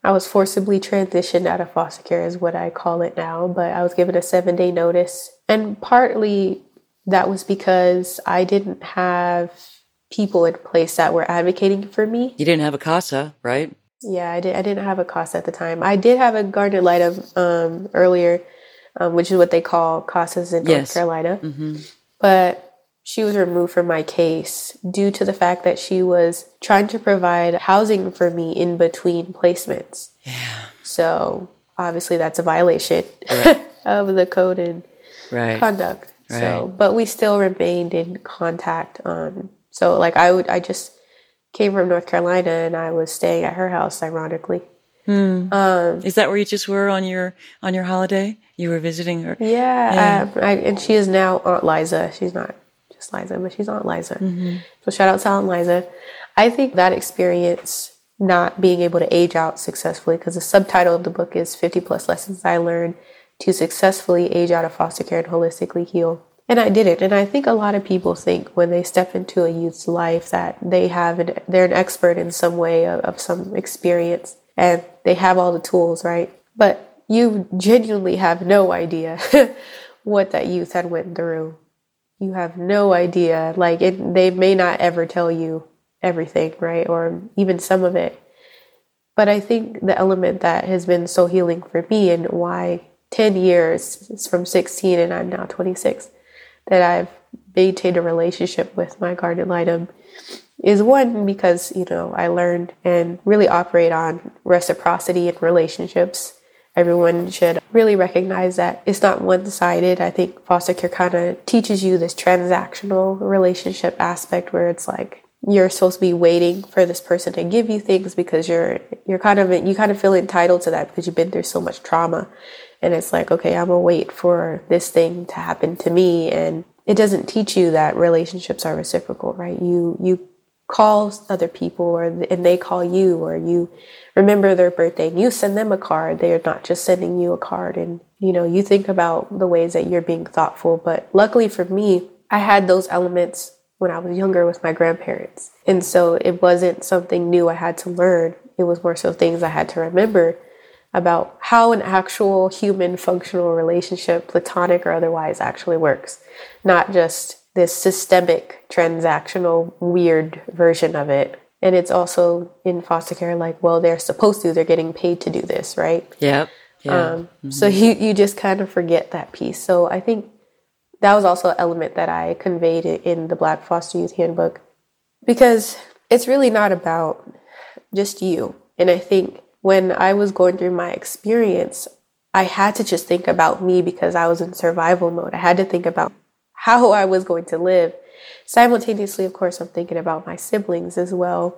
I was forcibly transitioned out of foster care is what I call it now, but I was given a seven day notice. And partly that was because I didn't have people in place that were advocating for me. You didn't have a CASA, right? Yeah, I, did, I didn't have a CASA at the time. I did have a guardian ad litem um, earlier, um, which is what they call CASAs in Yes. North Carolina. Mm-hmm. But she was removed from my case due to the fact that she was trying to provide housing for me in between placements. Yeah. So obviously that's a violation Right. of the code and Right. conduct. Right. So, but we still remained in contact. Um, so like I would, I just came from North Carolina and I was staying at her house, ironically. Hmm. Um, Is that where you just were on your on your holiday? You were visiting her? yeah, Yeah. Um, I, and she is now Aunt Liza. She's not just Liza, but she's Aunt Liza. Mm-hmm. So shout out to Aunt Liza. I think that experience, not being able to age out successfully, because the subtitle of the book is fifty plus Lessons I Learned to Successfully Age Out of Foster Care and Holistically Heal. And I did it. And I think a lot of people think when they step into a youth's life that they have an, they're an expert in some way of, of some experience and they have all the tools, right? But you genuinely have no idea what that youth had went through. You have no idea. Like it, they may not ever tell you everything, right? Or even some of it. But I think the element that has been so healing for me and why ten years, it's from sixteen and I'm now twenty-six, that I've maintained a relationship with my guardian ad litem is one, because, you know, I learned and really operate on reciprocity in relationships. Everyone should really recognize that it's not one-sided. I think foster care kind of teaches you this transactional relationship aspect where it's like you're supposed to be waiting for this person to give you things because you're you're kind of you kind of feel entitled to that because you've been through so much trauma. And it's like, okay, I'm gonna wait for this thing to happen to me. And it doesn't teach you that relationships are reciprocal, right? You you call other people, or and they call you, or you remember their birthday and you send them a card. They're not just sending you a card. And, you know, you think about the ways that you're being thoughtful. But luckily for me, I had those elements when I was younger with my grandparents. And so it wasn't something new I had to learn. It was more so things I had to remember about how an actual human functional relationship, platonic or otherwise, actually works. Not just this systemic, transactional, weird version of it. And it's also in foster care, like, well, they're supposed to, they're getting paid to do this, right? Yep. Yeah. Um, mm-hmm. So you, you just kind of forget that piece. So I think that was also an element that I conveyed in the Black Foster Youth Handbook, because it's really not about just you. And I think when I was going through my experience, I had to just think about me because I was in survival mode. I had to think about how I was going to live. Simultaneously, of course, I'm thinking about my siblings as well.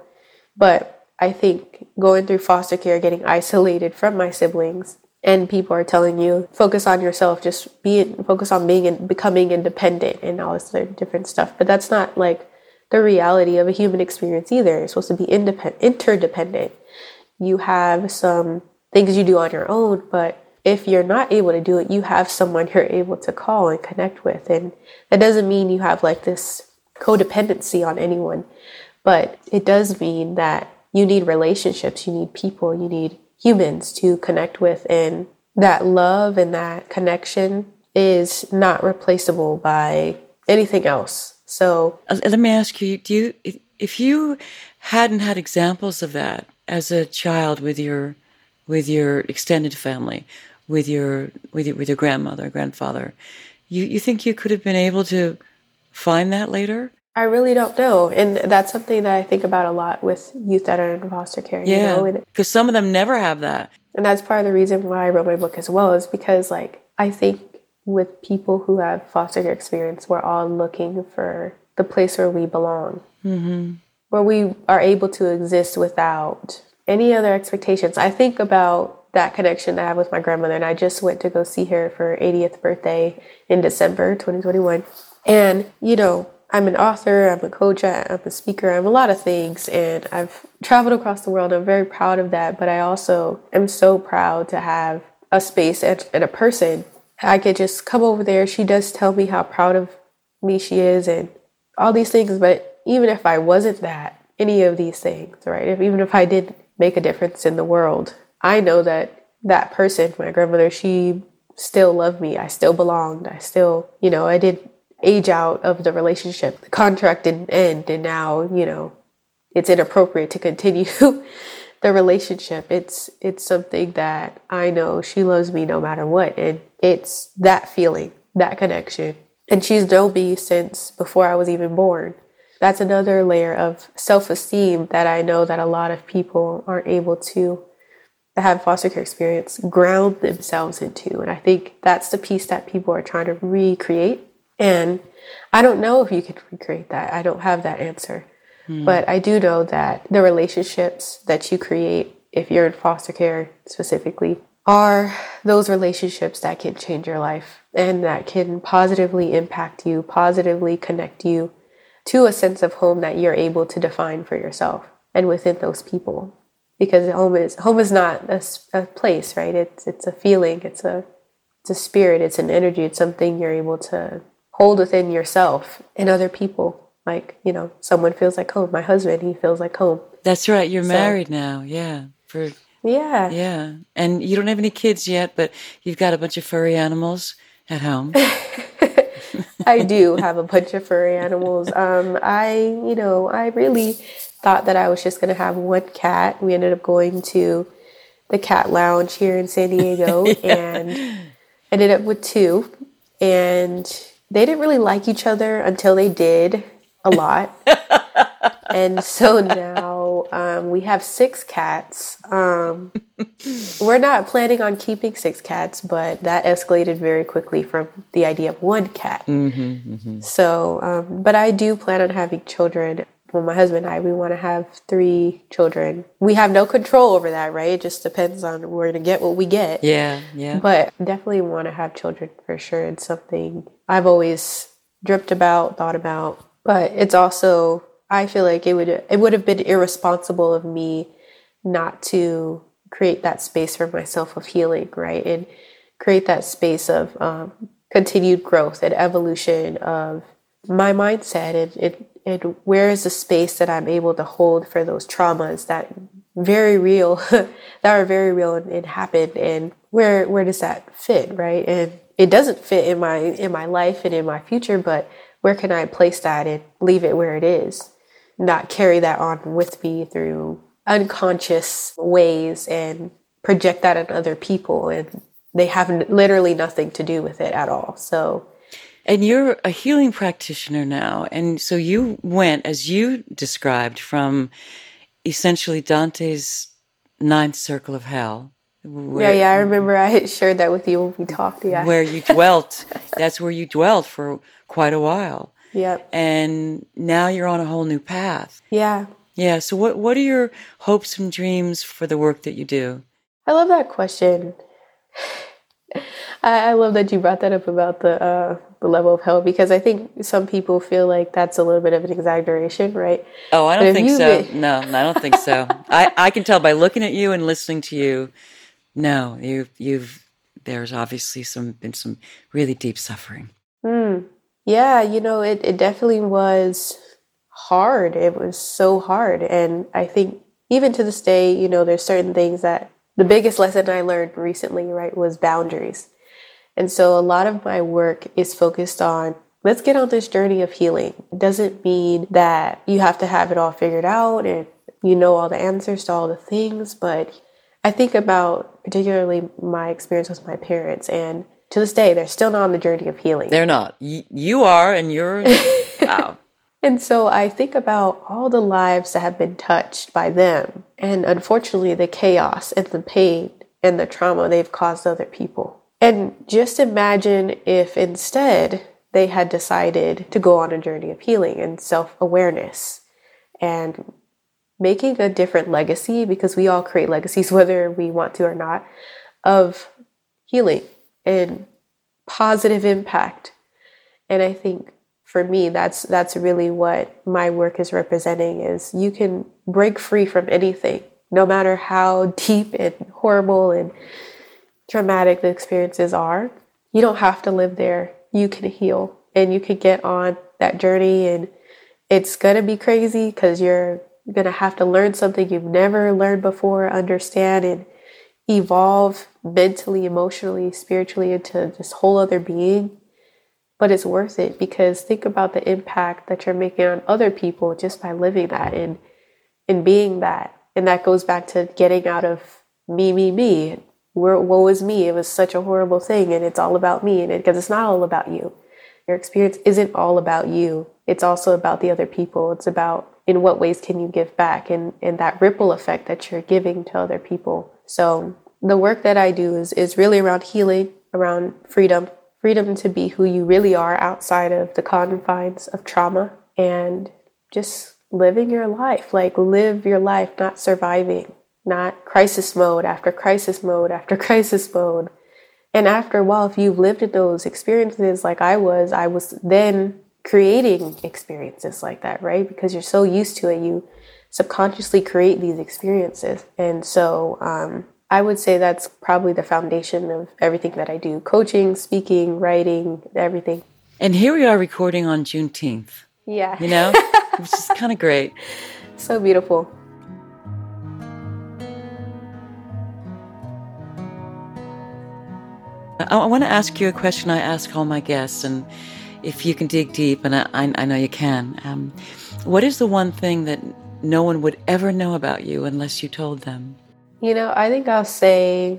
But I think going through foster care, getting isolated from my siblings, and people are telling you, focus on yourself, just be focus on being and becoming independent and all this other different stuff. But that's not like the reality of a human experience either. You're supposed to be independent, interdependent. You have some things you do on your own, but if you're not able to do it, you have someone you're able to call and connect with. And that doesn't mean you have like this codependency on anyone, but it does mean that you need relationships, you need people, you need humans to connect with. And that love and that connection is not replaceable by anything else. So Uh, let me ask you, do you, if- if you hadn't had examples of that as a child with your, with your extended family, with your, with your, with your grandmother, grandfather, you, you think you could have been able to find that later? I really don't know. And that's something that I think about a lot with youth that are in foster care. Yeah, you know? And, because some of them never have that. and that's part of the reason why I wrote my book as well, is because like I think with people who have foster care experience, we're all looking for the place where we belong, Mm-hmm. where we are able to exist without any other expectations. I think about that connection that I have with my grandmother, and I just went to go see her for her eightieth birthday in December twenty twenty-one. And, you know, I'm an author, I'm a coach, I'm a speaker, I'm a lot of things, and I've traveled across the world. I'm very proud of that, but I also am so proud to have a space and, and a person. I could just come over there. She does tell me how proud of me she is and all these things, but even if I wasn't that, any of these things, right, if, even if I didn't make a difference in the world, I know that that person, my grandmother, she still loved me. I still belonged. I still, you know, I did age out of the relationship. The contract didn't end, and now, you know, it's inappropriate to continue the relationship. It's it's something that I know she loves me no matter what. And it's that feeling, that connection. And she's known me since before I was even born. That's another layer of self-esteem that I know that a lot of people aren't able to have foster care experience ground themselves into. And I think that's the piece that people are trying to recreate. And I don't know if you can recreate that. I don't have that answer. Hmm. But I do know that the relationships that you create, if you're in foster care specifically, are those relationships that can change your life and that can positively impact you, positively connect you to a sense of home that you're able to define for yourself and within those people. Because home is home is not a, a place, right? It's it's a feeling, it's a it's a spirit, it's an energy, it's something you're able to hold within yourself and other people. Like, you know, someone feels like home. My husband, he feels like home. That's right. You're so, married now, yeah. For yeah, yeah, and you don't have any kids yet, but you've got a bunch of furry animals at home. I do have a bunch of furry animals. Um, I, you know, I really thought that I was just going to have one cat. We ended up going to the cat lounge here in San Diego yeah. and ended up with two. And they didn't really like each other until they did a lot. And so now um, we have six cats. Um, we're not planning on keeping six cats, but that escalated very quickly from the idea of one cat. Mm-hmm, mm-hmm. So, um, but I do plan on having children. Well, my husband and I, we want to have three children. We have no control over that, right? It just depends on we're going to get what we get. Yeah, yeah. But definitely want to have children for sure. It's something I've always dreamt about, thought about. But it's also, I feel like it would it would have been irresponsible of me not to create that space for myself of healing, right? And create that space of um, continued growth and evolution of my mindset and, and, and where is the space that I'm able to hold for those traumas that very real, that are very real and, and happened, and where where does that fit, right? And it doesn't fit in my in my life and in my future, but where can I place that and leave it where it is? Not carry that on with me through unconscious ways and project that on other people, and they have literally nothing to do with it at all. So, and you're a healing practitioner now, and so you went, as you described, from essentially Dante's ninth circle of hell. Where, yeah, yeah, I remember I had shared that with you when we talked. Yeah, where you dwelt. That's where you dwelt for quite a while. Yep. And now you're on a whole new path. Yeah. Yeah. So what what are your hopes and dreams for the work that you do? I love that question. I, I love that you brought that up about the uh, the level of hell, because I think some people feel like that's a little bit of an exaggeration, right? Oh, I don't think so. Been... No, I don't think so. I, I can tell by looking at you and listening to you. No, you you've there's obviously some been some really deep suffering. Hmm. Yeah, you know, it, it definitely was hard. It was so hard. And I think even to this day, you know, there's certain things that the biggest lesson I learned recently, right, was boundaries. And so a lot of my work is focused on, let's get on this journey of healing. It doesn't mean that you have to have it all figured out and you know all the answers to all the things. But I think about particularly my experience with my parents, and to this day, they're still not on the journey of healing. They're not. Y- you are, and you're, wow. And so I think about all the lives that have been touched by them, and unfortunately the chaos and the pain and the trauma they've caused other people. And just imagine if instead they had decided to go on a journey of healing and self-awareness and making a different legacy, because we all create legacies whether we want to or not, of healing and positive impact. And I think for me, that's that's really what my work is representing, is you can break free from anything, no matter how deep and horrible and traumatic the experiences are. You don't have to live there. You can heal, and you can get on that journey, and it's going to be crazy because you're going to have to learn something you've never learned before, understand, and evolve mentally, emotionally, spiritually into this whole other being. But it's worth it, because think about the impact that you're making on other people just by living that and, and being that. And that goes back to getting out of me, me, me. Where, woe is me. It was such a horrible thing, and it's all about me. And because it, it's not all about you. Your experience isn't all about you. It's also about the other people. It's about in what ways can you give back, and, and that ripple effect that you're giving to other people. So the work that I do is, is really around healing, around freedom, freedom to be who you really are outside of the confines of trauma, and just living your life. Like, live your life, not surviving, not crisis mode after crisis mode after crisis mode. And after a while, if you've lived in those experiences like I was, I was then creating experiences like that, right? Because you're so used to it, you subconsciously create these experiences. And so um, I would say that's probably the foundation of everything that I do. Coaching, speaking, writing, everything. And here we are recording on Juneteenth. Yeah. You know, which is kind of great. So beautiful. I, I want to ask you a question I ask all my guests, and if you can dig deep, and I, I know you can. Um, what is the one thing that no one would ever know about you unless you told them? You know, I think I'll say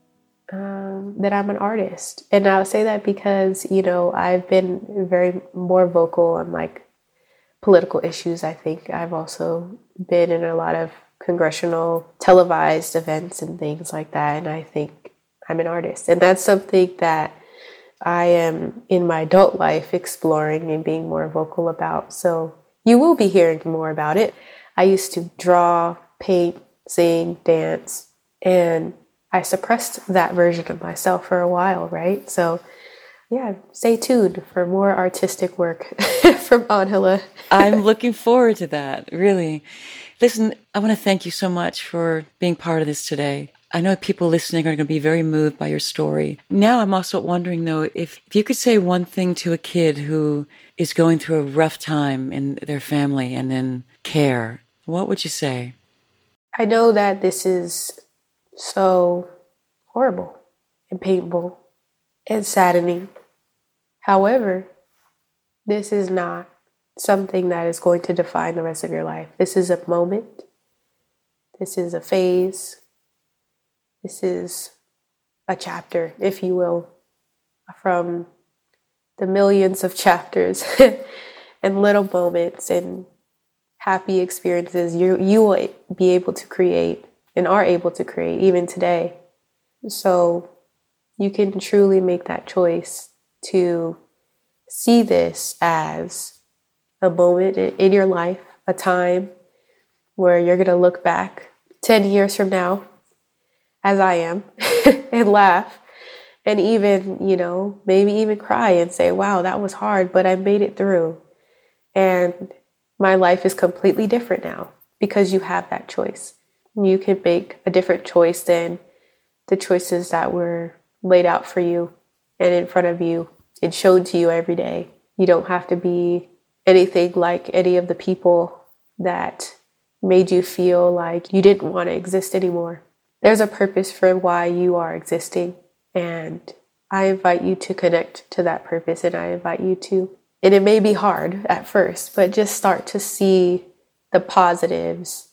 um, that I'm an artist. And I'll say that because, you know, I've been very more vocal on like political issues. I think I've also been in a lot of congressional televised events and things like that. And I think I'm an artist. And that's something that I am in my adult life exploring and being more vocal about. So you will be hearing more about it. I used to draw, paint, sing, dance, and I suppressed that version of myself for a while, right? So yeah, stay tuned for more artistic work from Angela. I'm looking forward to that, really. Listen, I want to thank you so much for being part of this today. I know people listening are going to be very moved by your story. Now I'm also wondering, though, if, if you could say one thing to a kid who is going through a rough time in their family and in care, what would you say? I know that this is so horrible and painful and saddening. However, this is not something that is going to define the rest of your life. This is a moment. This is a phase. This is a chapter, if you will, from the millions of chapters and little moments and happy experiences you you will be able to create and are able to create even today. So you can truly make that choice to see this as a moment in your life, a time where you're going to look back ten years from now, as I am, and laugh, and even, you know, maybe even cry and say, wow, that was hard, but I made it through. And my life is completely different now because you have that choice. You can make a different choice than the choices that were laid out for you and in front of you and shown to you every day. You don't have to be anything like any of the people that made you feel like you didn't want to exist anymore. There's a purpose for why you are existing, and I invite you to connect to that purpose, and I invite you to, and it may be hard at first, but just start to see the positives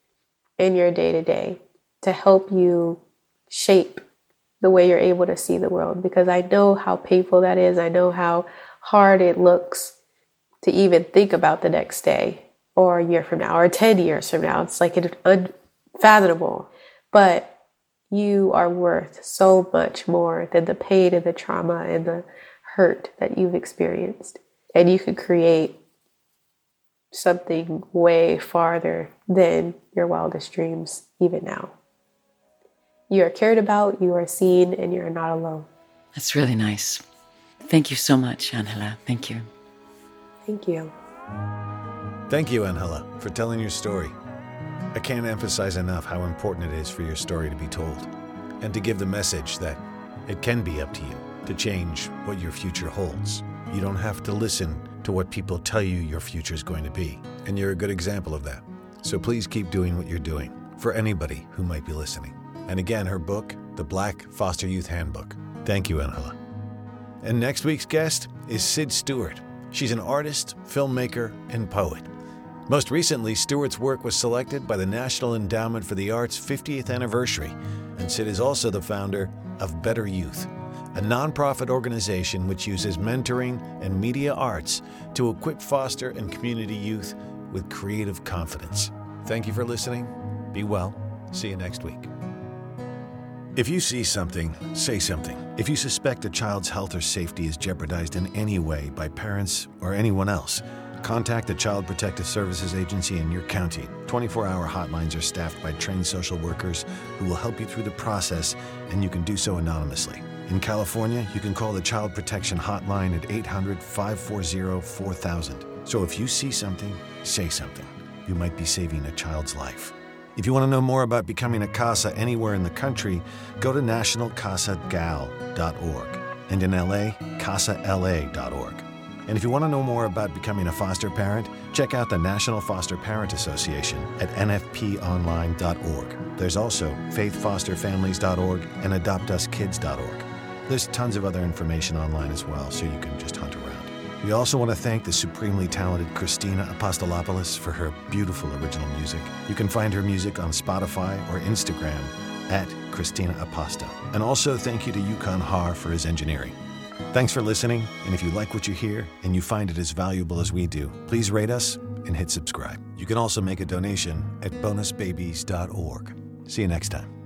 in your day-to-day to help you shape the way you're able to see the world, because I know how painful that is. I know how hard it looks to even think about the next day or a year from now or ten years from now. It's like it's unfathomable. But you are worth so much more than the pain and the trauma and the hurt that you've experienced. And you can create something way farther than your wildest dreams, even now. You are cared about, you are seen, and you are not alone. That's really nice. Thank you so much, Angela. Thank you. Thank you. Thank you, Angela, for telling your story. I can't emphasize enough how important it is for your story to be told and to give the message that it can be up to you to change what your future holds. You don't have to listen to what people tell you your future is going to be, and you're a good example of that. So please keep doing what you're doing for anybody who might be listening. And again, her book, The Black Foster Youth Handbook. Thank you, Angela. And next week's guest is Sid Stewart. She's an artist, filmmaker, and poet. Most recently, Stewart's work was selected by the National Endowment for the Arts' fiftieth anniversary, and Sid is also the founder of Better Youth, a nonprofit organization which uses mentoring and media arts to equip foster and community youth with creative confidence. Thank you for listening. Be well. See you next week. If you see something, say something. If you suspect a child's health or safety is jeopardized in any way by parents or anyone else, contact the Child Protective Services Agency in your county. twenty-four hour hotlines are staffed by trained social workers who will help you through the process, and you can do so anonymously. In California, you can call the Child Protection Hotline at eight hundred, five four zero, four thousand. So if you see something, say something. You might be saving a child's life. If you want to know more about becoming a CASA anywhere in the country, go to national casa gal dot org, and in L A, casa L A dot org. And if you want to know more about becoming a foster parent, check out the National Foster Parent Association at N F P online dot org. There's also faith foster families dot org and adopt us kids dot org. There's tons of other information online as well, so you can just hunt around. We also want to thank the supremely talented Christina Apostolopoulos for her beautiful original music. You can find her music on Spotify or Instagram at Christina Aposto. And also thank you to Yukon Har for his engineering. Thanks for listening, and if you like what you hear and you find it as valuable as we do, please rate us and hit subscribe. You can also make a donation at bonus babies dot org. See you next time.